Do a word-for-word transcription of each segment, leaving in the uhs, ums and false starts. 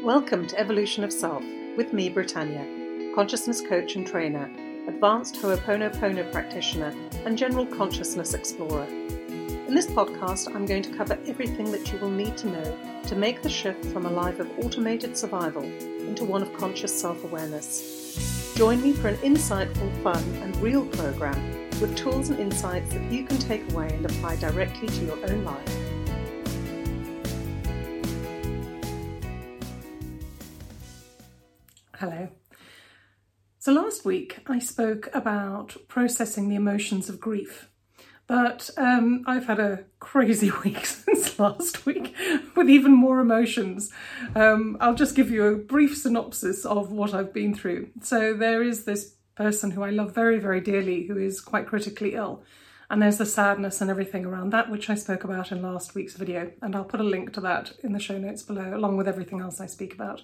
Welcome to Evolution of Self with me, Britannia, consciousness coach and trainer, advanced Ho'oponopono practitioner and general consciousness explorer. In this podcast, I'm going to cover everything that you will need to know to make the shift from a life of automated survival into one of conscious self-awareness. Join me for an insightful, fun and real program with tools and insights that you can take away and apply directly to your own life. Hello. So last week I spoke about processing the emotions of grief, but um, I've had a crazy week since last week with even more emotions. Um, I'll just give you a brief synopsis of what I've been through. So there is this person who I love very, very dearly who is quite critically ill, and there's the sadness and everything around that, which I spoke about in last week's video, and I'll put a link to that in the show notes below, along with everything else I speak about.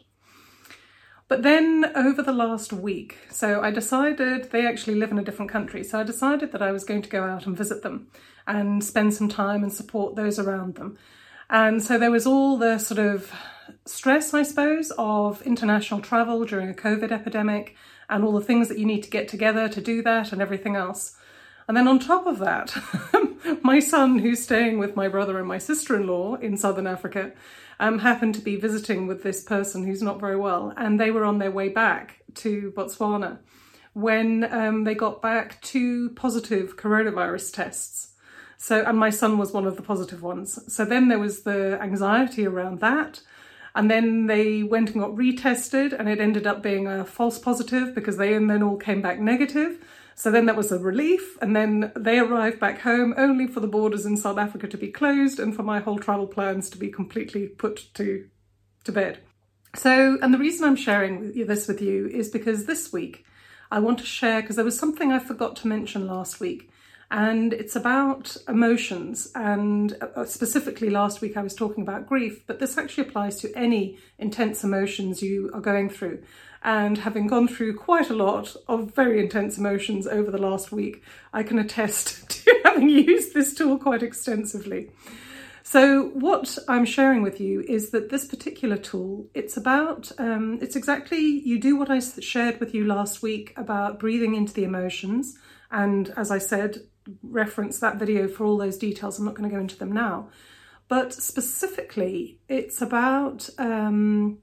But then over the last week, so I decided, they actually live in a different country, so I decided that I was going to go out and visit them and spend some time and support those around them. And so there was all the sort of stress, I suppose, of international travel during a COVID epidemic and all the things that you need to get together to do that and everything else. And then on top of that, my son, who's staying with my brother and my sister-in-law in Southern Africa, um, happened to be visiting with this person who's not very well, and they were on their way back to Botswana when um, they got back two positive coronavirus tests. So, and my son was one of the positive ones. So then there was the anxiety around that. And then they went and got retested, and it ended up being a false positive because they then all came back negative. So then that was a relief, and then they arrived back home only for the borders in South Africa to be closed and for my whole travel plans to be completely put to, to bed. So, and the reason I'm sharing this with you is because this week I want to share, because there was something I forgot to mention last week, and it's about emotions, and specifically last week I was talking about grief, but this actually applies to any intense emotions you are going through. And having gone through quite a lot of very intense emotions over the last week, I can attest to having used this tool quite extensively. So what I'm sharing with you is that this particular tool, it's about, um, it's exactly, you do what I shared with you last week about breathing into the emotions. And as I said, reference that video for all those details. I'm not going to go into them now. But specifically, it's about um,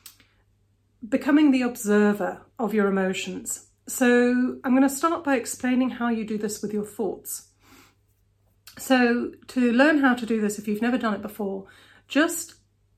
becoming the observer of your emotions. So I'm going to start by explaining how you do this with your thoughts. So to learn how to do this, if you've never done it before, just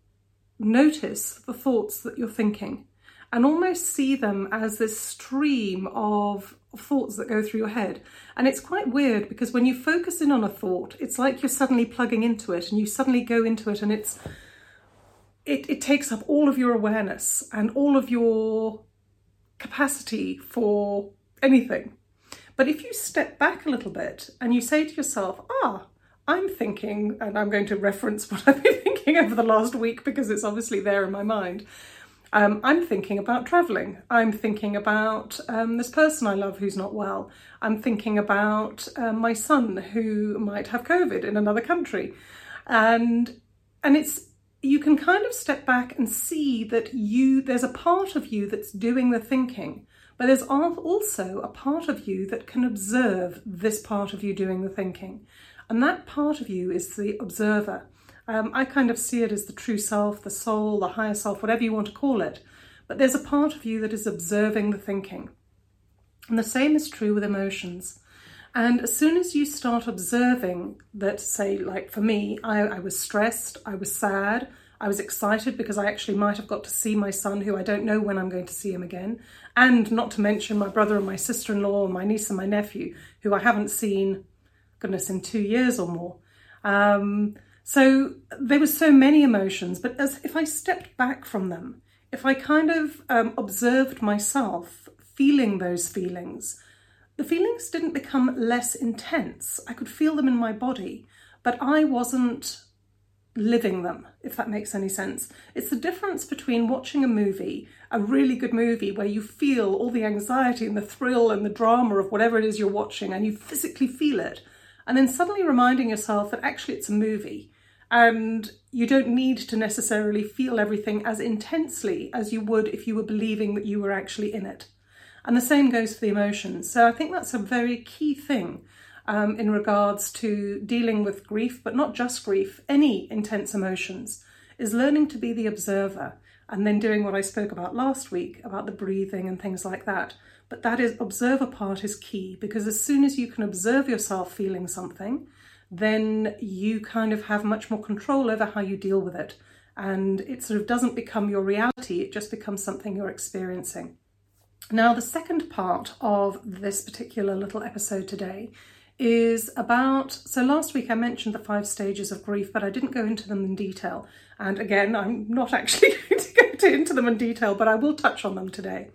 notice the thoughts that you're thinking and almost see them as this stream of thoughts that go through your head. And it's quite weird because when you focus in on a thought, it's like you're suddenly plugging into it and you suddenly go into it, and it's it, it takes up all of your awareness and all of your capacity for anything. But if you step back a little bit and you say to yourself, ah, I'm thinking, and I'm going to reference what I've been thinking over the last week because it's obviously there in my mind. Um, I'm thinking about travelling. I'm thinking about um, this person I love who's not well. I'm thinking about um, my son who might have COVID in another country. And and it's you can kind of step back and see that you there's a part of you that's doing the thinking, but there's also a part of you that can observe this part of you doing the thinking. And that part of you is the observer. Um, I kind of see it as the true self, the soul, the higher self, whatever you want to call it. But there's a part of you that is observing the thinking. And the same is true with emotions. And as soon as you start observing that, say, like for me, I, I was stressed, I was sad, I was excited because I actually might have got to see my son, who I don't know when I'm going to see him again. And not to mention my brother and my sister-in-law and my niece and my nephew, who I haven't seen, goodness, in two years or more. Um... So there were so many emotions, but as if I stepped back from them, if I kind of um, observed myself feeling those feelings, the feelings didn't become less intense. I could feel them in my body, but I wasn't living them, if that makes any sense. It's the difference between watching a movie, a really good movie, where you feel all the anxiety and the thrill and the drama of whatever it is you're watching, and you physically feel it, and then suddenly reminding yourself that actually it's a movie. And you don't need to necessarily feel everything as intensely as you would if you were believing that you were actually in it. And the same goes for the emotions. So I think that's a very key thing um, in regards to dealing with grief, but not just grief, any intense emotions, is learning to be the observer and then doing what I spoke about last week about the breathing and things like that. But that is, observer part is key, because as soon as you can observe yourself feeling something, then you kind of have much more control over how you deal with it. And it sort of doesn't become your reality, it just becomes something you're experiencing. Now, the second part of this particular little episode today is about, so last week I mentioned the five stages of grief, but I didn't go into them in detail. And again, I'm not actually going to go to, into them in detail, but I will touch on them today.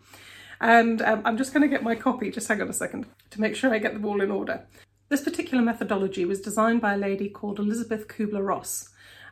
And um, I'm just going to get my copy, just hang on a second, to make sure I get them all in order. This particular methodology was designed by a lady called Elisabeth Kübler-Ross,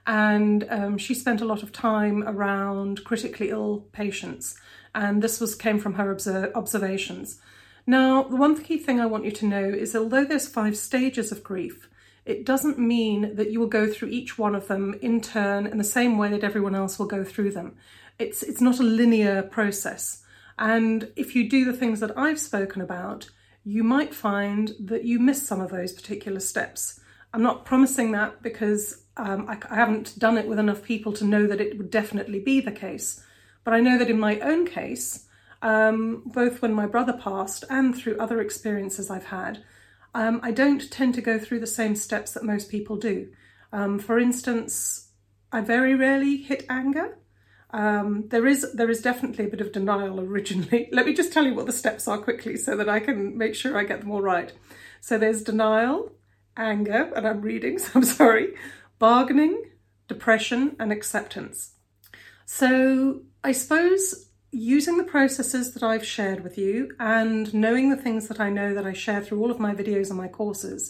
and um, she spent a lot of time around critically ill patients, and this was came from her observ- observations. Now, the one key thing I want you to know is, although there's five stages of grief, it doesn't mean that you will go through each one of them in turn in the same way that everyone else will go through them. It's, it's not a linear process. And if you do the things that I've spoken about, you might find that you miss some of those particular steps. I'm not promising that because um, I, I haven't done it with enough people to know that it would definitely be the case. But I know that in my own case, um, both when my brother passed and through other experiences I've had, um, I don't tend to go through the same steps that most people do. Um, for instance, I very rarely hit anger. Um, there is there is definitely a bit of denial originally. Let me just tell you what the steps are quickly so that I can make sure I get them all right. So there's denial, anger, and I'm reading, so I'm sorry, bargaining, depression, and acceptance. So I suppose using the processes that I've shared with you and knowing the things that I know that I share through all of my videos and my courses,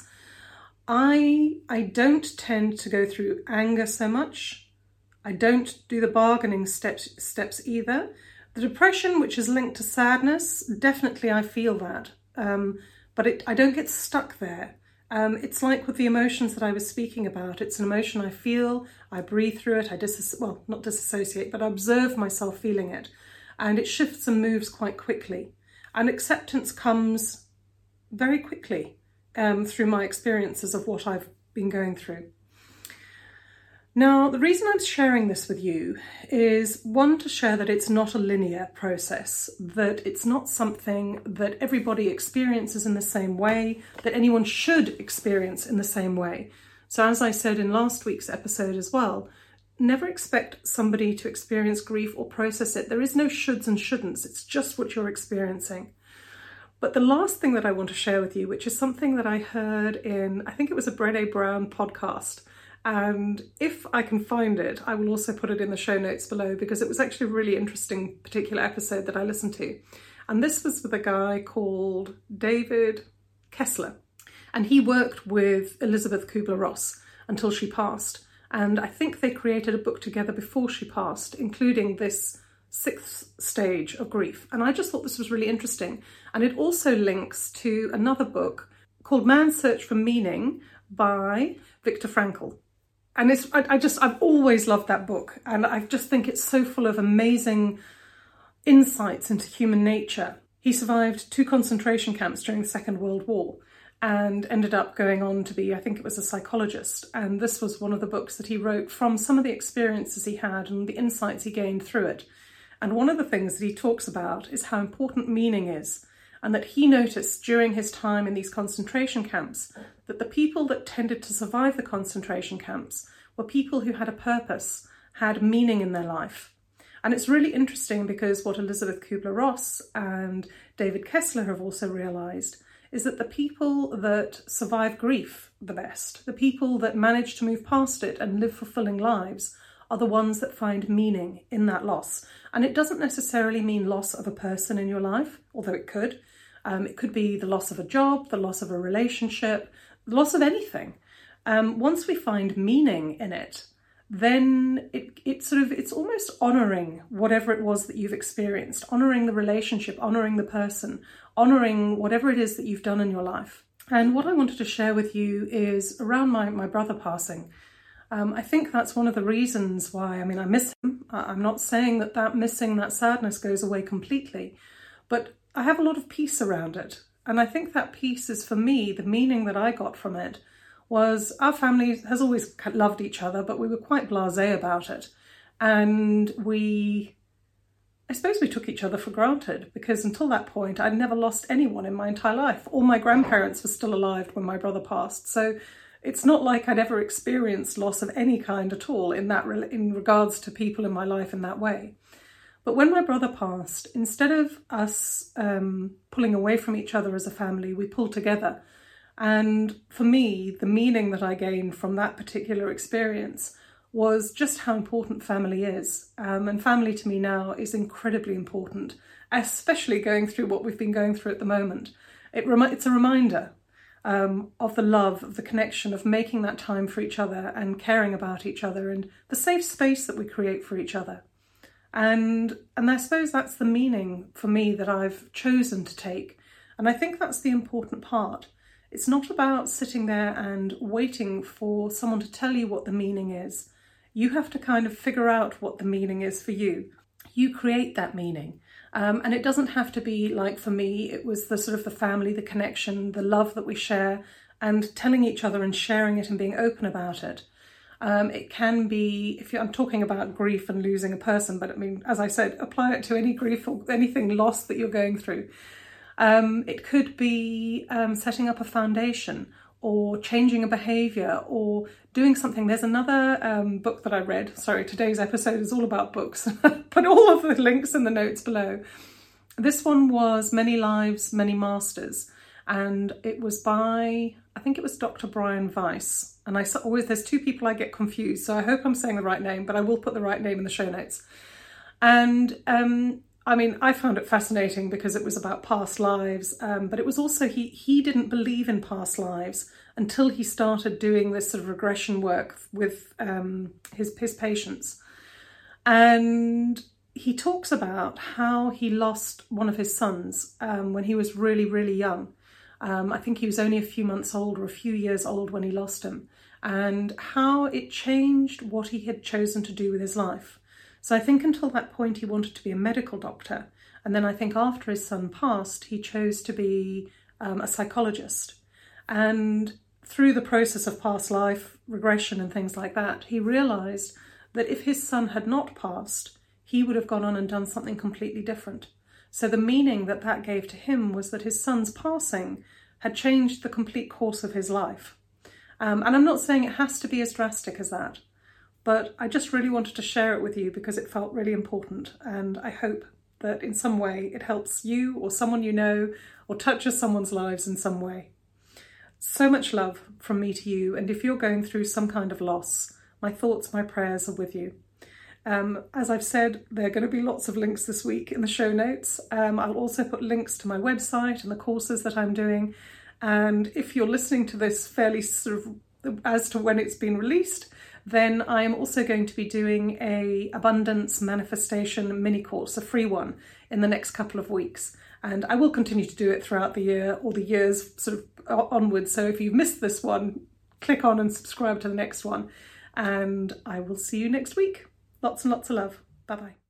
I, I don't tend to go through anger so much. I don't do the bargaining steps, steps either. The depression, which is linked to sadness, definitely I feel that, um, but it, I don't get stuck there. Um, it's like with the emotions that I was speaking about. It's an emotion I feel, I breathe through it, I dis well, not disassociate, but I observe myself feeling it, and it shifts and moves quite quickly. And acceptance comes very quickly um, through my experiences of what I've been going through. Now, the reason I'm sharing this with you is, one, to share that it's not a linear process, that it's not something that everybody experiences in the same way, that anyone should experience in the same way. So as I said in last week's episode as well, never expect somebody to experience grief or process it. There is no shoulds and shouldn'ts, it's just what you're experiencing. But the last thing that I want to share with you, which is something that I heard in, I think it was a Brené Brown podcast, and if I can find it, I will also put it in the show notes below, because it was actually a really interesting particular episode that I listened to. And this was with a guy called David Kessler. And he worked with Elisabeth Kübler-Ross until she passed. And I think they created a book together before she passed, including this sixth stage of grief. And I just thought this was really interesting. And it also links to another book called Man's Search for Meaning by Viktor Frankl. And it's, I, I just, I've always loved that book. And I just think it's so full of amazing insights into human nature. He survived two concentration camps during the Second World War and ended up going on to be, I think it was a psychologist. And this was one of the books that he wrote from some of the experiences he had and the insights he gained through it. And one of the things that he talks about is how important meaning is. And that he noticed during his time in these concentration camps that the people that tended to survive the concentration camps were people who had a purpose, had meaning in their life. And it's really interesting because what Elisabeth Kübler-Ross and David Kessler have also realised is that the people that survive grief the best, the people that manage to move past it and live fulfilling lives, are the ones that find meaning in that loss. And it doesn't necessarily mean loss of a person in your life, although it could. Um, it could be the loss of a job, the loss of a relationship, the loss of anything. Um, once we find meaning in it, then it, it sort of, it's almost honouring whatever it was that you've experienced, honouring the relationship, honouring the person, honouring whatever it is that you've done in your life. And what I wanted to share with you is around my, my brother passing. Um, I think that's one of the reasons why, I mean, I miss him. I'm not saying that that missing, that sadness goes away completely, but I have a lot of peace around it. And I think that peace is, for me, the meaning that I got from it was our family has always loved each other, but we were quite blasé about it. And we, I suppose we took each other for granted, because until that point, I'd never lost anyone in my entire life. All my grandparents were still alive when my brother passed. So it's not like I'd ever experienced loss of any kind at all in that in regards to people in my life in that way. But when my brother passed, instead of us um, pulling away from each other as a family, we pulled together. And for me, the meaning that I gained from that particular experience was just how important family is. Um, and family to me now is incredibly important, especially going through what we've been going through at the moment. It remi- it's a reminder Um, of the love, of the connection, of making that time for each other and caring about each other and the safe space that we create for each other. And, and I suppose that's the meaning for me that I've chosen to take. And I think that's the important part. It's not about sitting there and waiting for someone to tell you what the meaning is. You have to kind of figure out what the meaning is for you. You create that meaning. Um, and it doesn't have to be like, for me, it was the sort of the family, the connection, the love that we share, and telling each other and sharing it and being open about it. Um, it can be, if you're, I'm talking about grief and losing a person, but I mean, as I said, apply it to any grief or anything loss that you're going through. Um, it could be um, setting up a foundation, or changing a behaviour, or doing something. There's another um, book that I read. Sorry, today's episode is all about books. Put all of the links in the notes below. This one was Many Lives, Many Masters. And it was by, I think it was Doctor Brian Weiss. And I always, there's two people I get confused. So I hope I'm saying the right name, but I will put the right name in the show notes. And um, I mean, I found it fascinating because it was about past lives, um, but it was also, he he didn't believe in past lives until he started doing this sort of regression work with um, his, his patients. And he talks about how he lost one of his sons um, when he was really, really young. Um, I think he was only a few months old or a few years old when he lost him, and how it changed what he had chosen to do with his life. So I think until that point he wanted to be a medical doctor, and then I think after his son passed he chose to be um, a psychologist. And through the process of past life regression and things like that, he realised that if his son had not passed, he would have gone on and done something completely different. So the meaning that that gave to him was that his son's passing had changed the complete course of his life. Um, and I'm not saying it has to be as drastic as that, but I just really wanted to share it with you because it felt really important, and I hope that in some way it helps you or someone you know or touches someone's lives in some way. So much love from me to you, and if you're going through some kind of loss, my thoughts, my prayers are with you. Um, as I've said, there are going to be lots of links this week in the show notes. Um, I'll also put links to my website and the courses that I'm doing, and if you're listening to this fairly sort of as to when it's been released, then I am also going to be doing a abundance manifestation mini course, a free one, in the next couple of weeks. And I will continue to do it throughout the year or the years sort of onwards. So if you've missed this one, click on and subscribe to the next one. And I will see you next week. Lots and lots of love. Bye-bye.